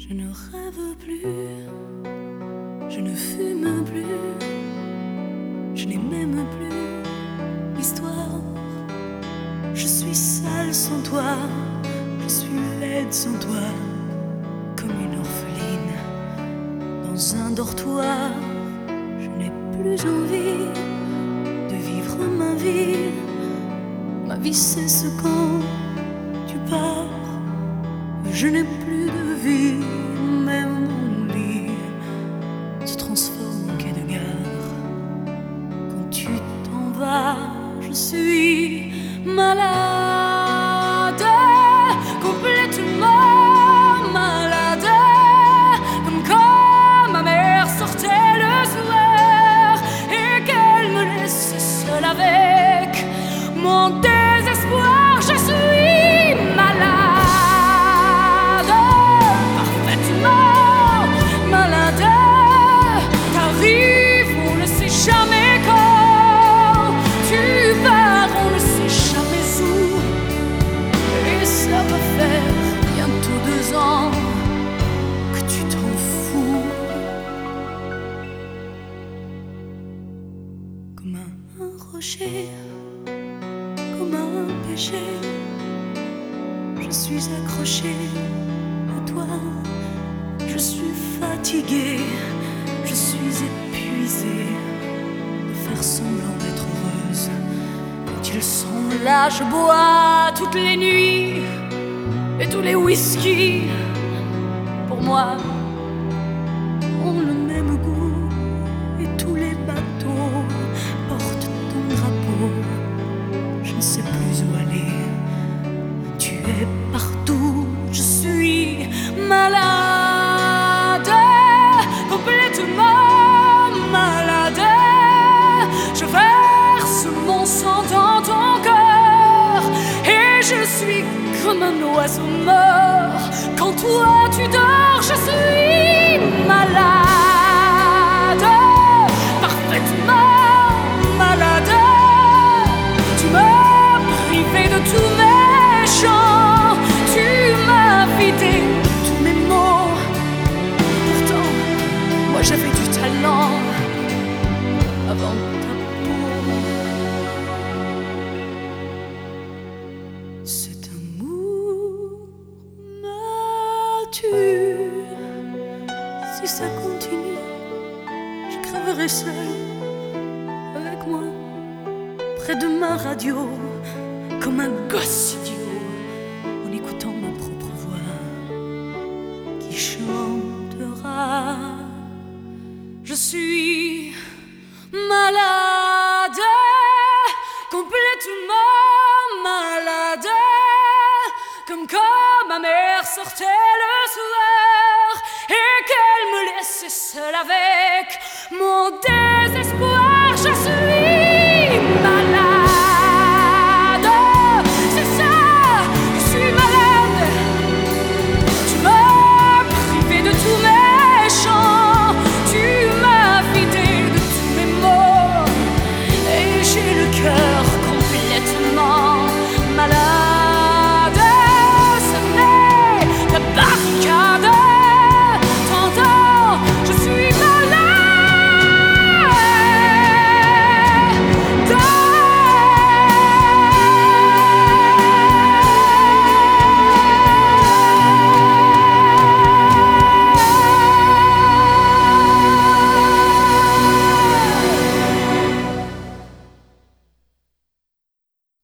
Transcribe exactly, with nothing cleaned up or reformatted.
Je ne rêve plus, je ne fume plus, je n'ai même plus l'histoire. Je suis sale sans toi, je suis laide sans toi, comme une orpheline dans un dortoir. Je n'ai plus envie de vivre ma vie. Ma vie cesse quand tu pars. Je n'ai plus de vie, même mon lit se transforme en quai de gare. Quand tu t'en vas, je suis malade, complètement malade, comme quand ma mère sortait le soir et qu'elle me laissait seule avec mon désespoir. Je suis malade. Comme un rocher, comme un péché, je suis accrochée à toi. Je suis fatiguée, je suis épuisée de faire semblant d'être heureuse. Quand ils sont là, je bois toutes les nuits et tous les whisky. Pour moi, ont le même goût et tous les bateaux portent ton drapeau. Je ne sais plus où aller, tu es partout. Je suis malade, complètement malade. Je verse mon sang dans ton cœur et je suis comme un oiseau mort. Quand toi tu dors, je suis malade. J'avais du talent avant ta peau. Cet amour me tue. Si ça continue, je crèverai seule avec moi, près de ma radio, comme un gosse idiot, en écoutant ma propre voix qui chantera. Je suis malade, complètement malade, comme quand ma mère sortait le soir et qu'elle me laissait seule avec mon désir.